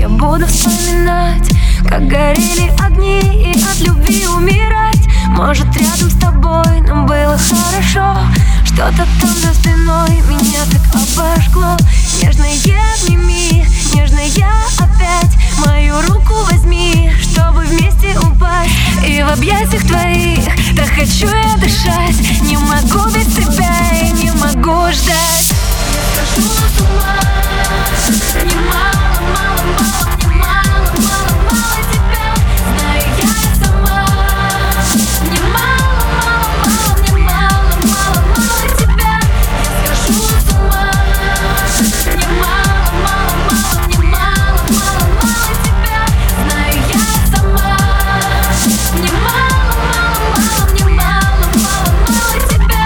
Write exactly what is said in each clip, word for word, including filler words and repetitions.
я буду вспоминать, как горели огни и от любви умирать. Может, рядом с тобой нам было хорошо, что-то там за спиной меня так обожгло. Нежное обними, нежная опять мою руку возьми, чтобы вместе упасть. И в объятиях твоих так хочу я дышать. Не могу без тебя и не могу ждать. Я схожу с ума, не мало, мало, мало, не мало, мало, мало тебя. Знаю я сама, не мало, мало, мало, не мало, мало, мало тебя. Я схожу с ума, не мало, мало, мало, не мало, мало, мало тебя. Знаю я сама, не мало, мало, мало, не мало, мало, мало тебя.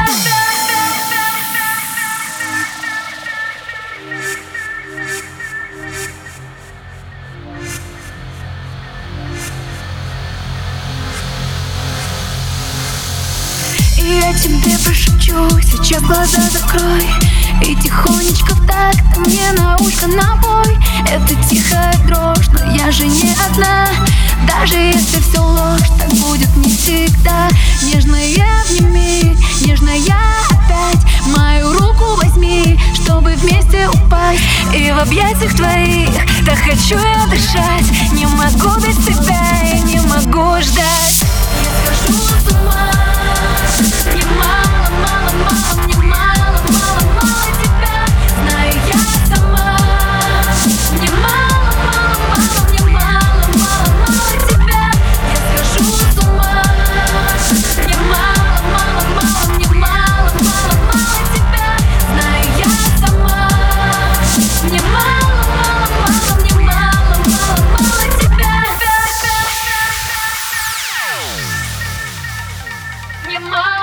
И я тебе прошепчу, сейчас глаза закрой и тихонечко так ты мне на ушко напой. Это тихая дрожь, но я же не одна. Даже если все ложь, так будет не всегда. Нежное обними, нежная опять мою руку возьми, чтобы вместе упасть. И в объятиях твоих так хочу я дышать. Не могу без тебя и не могу ждать. Я схожу с ума, не мало, мало, мало, не мало, мало, мало тебя. Знаю я сама, не мало, мало, мало, не мало, мало, мало тебя. Я схожу с ума, не мало, мало, мало, не мало, мало, мало тебя. Знаю я сама, не мало, мало, мало, не мало, мало, мало тебя. Не мало.